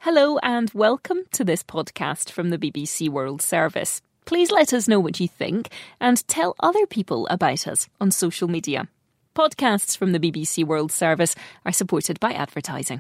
Hello and welcome to this podcast from the BBC World Service. Please let us know what you think and tell other people about us on social media. Podcasts from the BBC World Service are supported by advertising.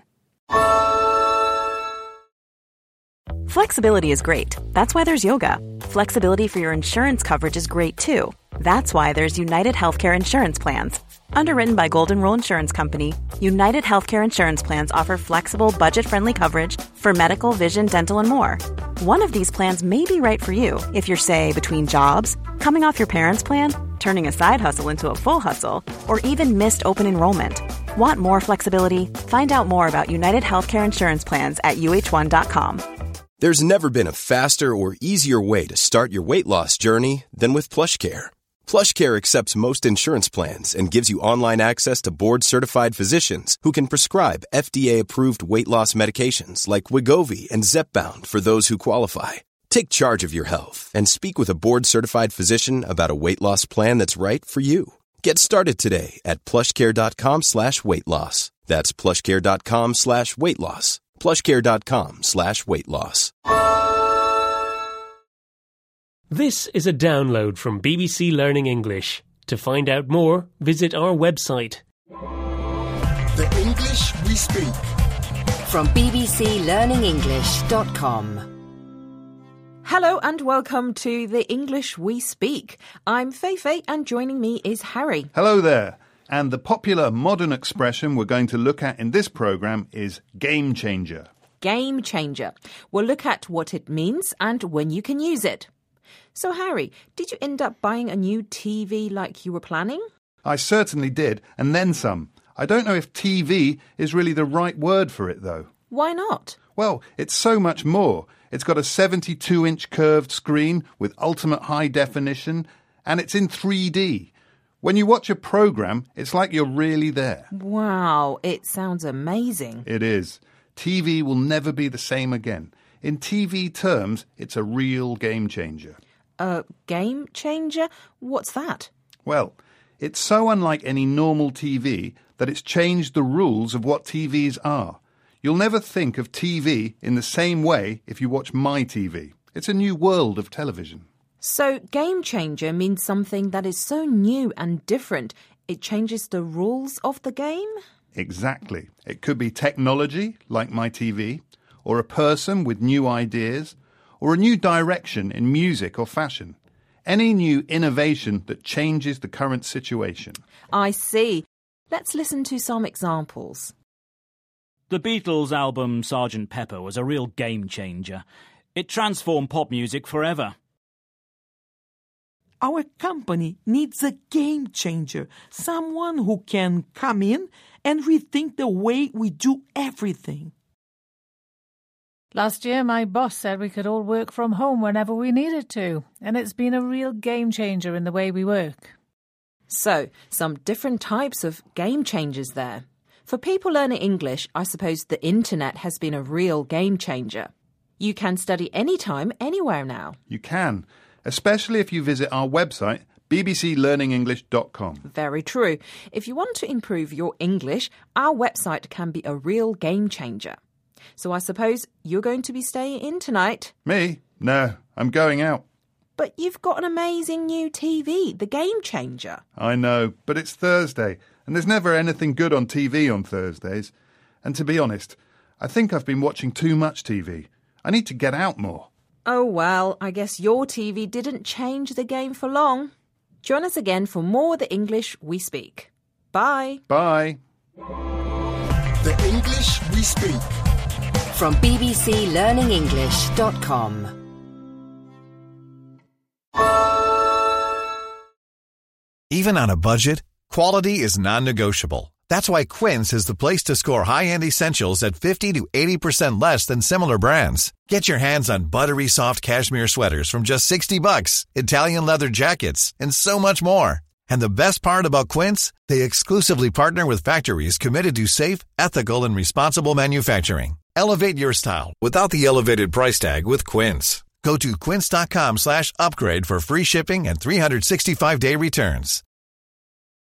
Flexibility is great. That's why there's yoga. Flexibility for your insurance coverage is great too. That's why there's United Healthcare Insurance Plans. Underwritten by Golden Rule Insurance Company, United Healthcare Insurance Plans offer flexible, budget-friendly coverage for medical, vision, dental, and more. One of these plans may be right for you if you're, say, between jobs, coming off your parents' plan, turning a side hustle into a full hustle, or even missed open enrollment. Want more flexibility? Find out more about United Healthcare Insurance Plans at uh1.com. There's never been a faster or easier way to start your weight loss journey than with PlushCare. PlushCare accepts most insurance plans and gives you online access to board-certified physicians who can prescribe FDA-approved weight loss medications like Wegovy and Zepbound for those who qualify. Take charge of your health and speak with a board-certified physician about a weight loss plan that's right for you. Get started today at plushcare.com/weight loss. That's plushcare.com/weight loss. plushcare.com/weight loss. This is a download from BBC Learning English. To find out more, visit our website. The English we speak. From bbclearningenglish.com. Hello and welcome to The English We Speak. I'm Feifei and joining me is Harry. Hello there. And the popular modern expression we're going to look at in this programme is game changer. Game changer. We'll look at what it means and when you can use it. So Harry, did you end up buying a new TV like you were planning? I certainly did, and then some. I don't know if TV is really the right word for it, though. Why not? Well, it's so much more. It's got a 72-inch curved screen with ultimate high definition, and it's in 3D. When you watch a programme, it's like you're really there. Wow, it sounds amazing. It is. TV will never be the same again. In TV terms, it's a real game changer. A game changer? What's that? Well, it's so unlike any normal TV that it's changed the rules of what TVs are. You'll never think of TV in the same way if you watch My TV. It's a new world of television. So game changer means something that is so new and different, it changes the rules of the game? Exactly. It could be technology, like My TV, or a person with new ideas, or a new direction in music or fashion. Any new innovation that changes the current situation. I see. Let's listen to some examples. The Beatles' album Sgt. Pepper was a real game changer. It transformed pop music forever. Our company needs a game changer, someone who can come in and rethink the way we do everything. Last year, my boss said we could all work from home whenever we needed to, and it's been a real game changer in the way we work. So, some different types of game changers there. For people learning English, I suppose the internet has been a real game changer. You can study anytime, anywhere now. You can, especially if you visit our website, bbclearningenglish.com. Very true. If you want to improve your English, our website can be a real game changer. So I suppose you're going to be staying in tonight? Me? No, I'm going out. But you've got an amazing new TV, the Game Changer. I know, but it's Thursday, and there's never anything good on TV on Thursdays. And to be honest, I think I've been watching too much TV. I need to get out more. Oh, well, I guess your TV didn't change the game for long. Join us again for more The English We Speak. Bye. Bye. The English we speak. From bbclearningenglish.com. Even on a budget, quality is non-negotiable. That's why Quince is the place to score high-end essentials at 50 to 80% less than similar brands. Get your hands on buttery soft cashmere sweaters from just $60, Italian leather jackets, and so much more. And the best part about Quince, they exclusively partner with factories committed to safe, ethical, and responsible manufacturing. Elevate your style without the elevated price tag with Quince. Go to quince.com/upgrade for free shipping and 365-day returns.